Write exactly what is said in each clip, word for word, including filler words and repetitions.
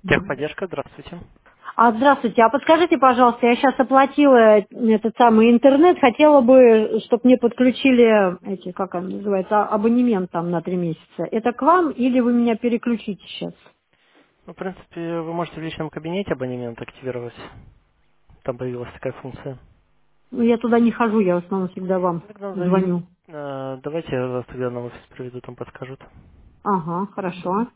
Техподдержка, здравствуйте. А, здравствуйте, а подскажите, пожалуйста, я сейчас оплатила этот самый интернет, хотела бы, чтобы мне подключили эти, как он называется, а- абонемент там на три месяца. Это к вам или вы меня переключите сейчас? Ну, в принципе, вы можете в личном кабинете абонемент активировать. Там появилась такая функция. Ну, я туда не хожу, я в основном всегда вам Ну, тогда назови- звоню. э, давайте я вас тогда на офис приведу, там подскажут. Ага, хорошо.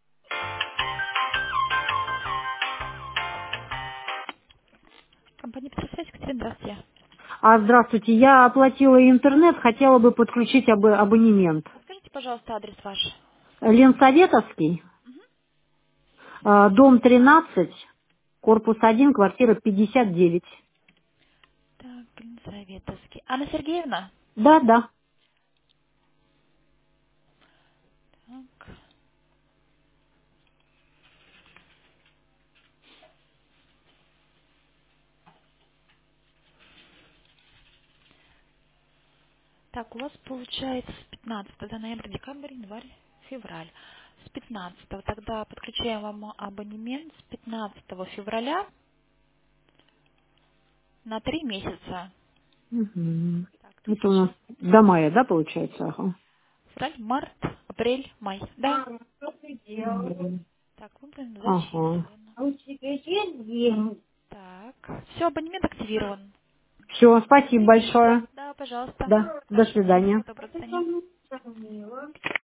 Компания «Петросвязь», Екатерина, здравствуйте. А, здравствуйте, я оплатила интернет, хотела бы подключить або- абонемент. Подскажите, пожалуйста, адрес ваш. Ленсоветовский, а, дом тринадцать, корпус один, квартира пятьдесят девять. Так, Елизаветовский. Анна Сергеевна? Да, да. Так. Так, у вас получается с пятнадцатого ноября, декабрь, январь, февраль. С пятнадцатого тогда подключаем вам абонемент с пятнадцатого февраля на три месяца. Мгм. Так, Это у нас тысяча. до мая, да, получается? Ага. Февраль, март, апрель, май. Да. Мгм. Так, выбрано, Ага. зачислено. Так, все, абонемент активирован. Все, спасибо большое. Да, пожалуйста. Да, до свидания. Всего доброго, до свидания.